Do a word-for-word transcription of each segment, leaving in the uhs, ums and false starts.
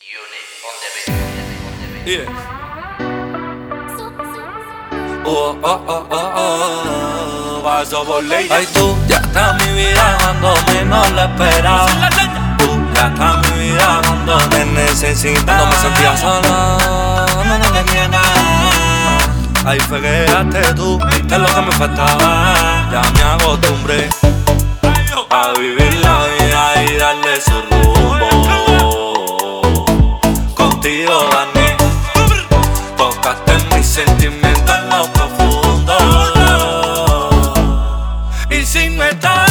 Yeah. Oh, oh, oh, oh, oh. Paso por ley. Ay, tú ya estás en mi vida cuando menos la esperaba. Tú ya estás en mi vida cuando me necesitas. No me sentía sola, no, no tenía nada. Ahí fue que llegaste tú, viste lo que me faltaba. Ya me acostumbré a vivir la vida y darle su rumbo. Contigo gané, tocaste mis sentimientos en lo profundo. Y sin no estar,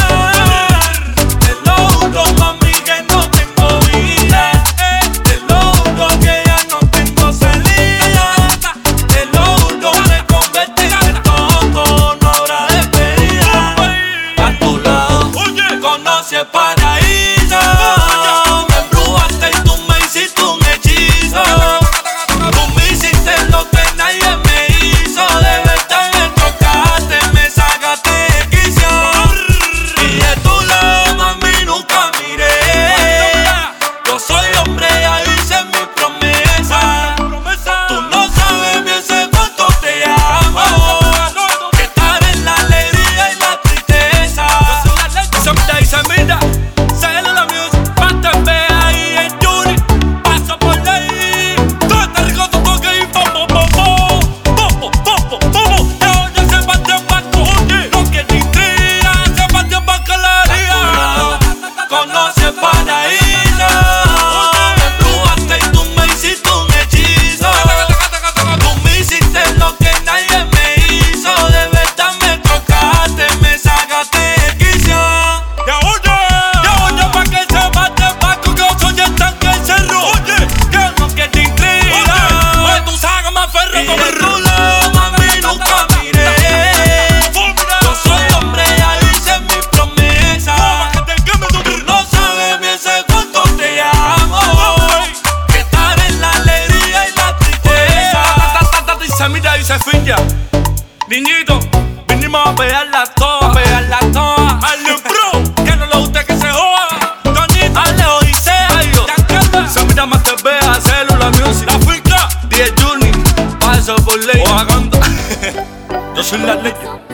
te lo juro, mami, que no tengo vida. Te lo juro que ya no tengo salida. Te lo juro, me convertiste en todo, no habrá despedida. A tu lado, conocí el paraíso. Me embrujaste y tú me hiciste un hechizo. Tú me hiciste lo que nadie me hizo. De verdad me tocaste, me sacaste de quicio. Y de tu lado, mami, nunca miré. Yo soy hombre, ya hice mi promesa. Tú no sabes bien sé cuánto te amo. Que estar en la alegría y la tristeza. Se mira y se mira, sale la music, pa' te ve ahí en Juni. Paso por ley, todo está rico, tu toque y popo, popo. Popo, popo, popo. De hoy se partió pa' cojones. Lo que te intriga, se partió pa' calorías. Conoce el paraíso. Me embrujaste y tú me hiciste un hechizo. Tú me hiciste lo que nadie me hizo. De verdad me tocaste, me sacaste de quicio. Ya oye, ya oye pa' que se mate pa' que yo soy el tanque cerro. Oye, que no que te intriga. Oye, tú sagas más ferro con mi rulo, mami, nunca miré. Yo soy hombre, ya hice mi promesa. Tú no sabes bien sé cuánto te amo. Que estar en la alegría y la tristeza. Y se mira y se finja. Niñito, vinimos a pegarla toda, a pegarla toda. Hazle bro, que no le guste que se joda. Donito, hazle odisea, Giancarlo. Se mira más te vea, Célula Music. La finca, diez Juni, paso por ley. O Aganda. Yo soy la ley.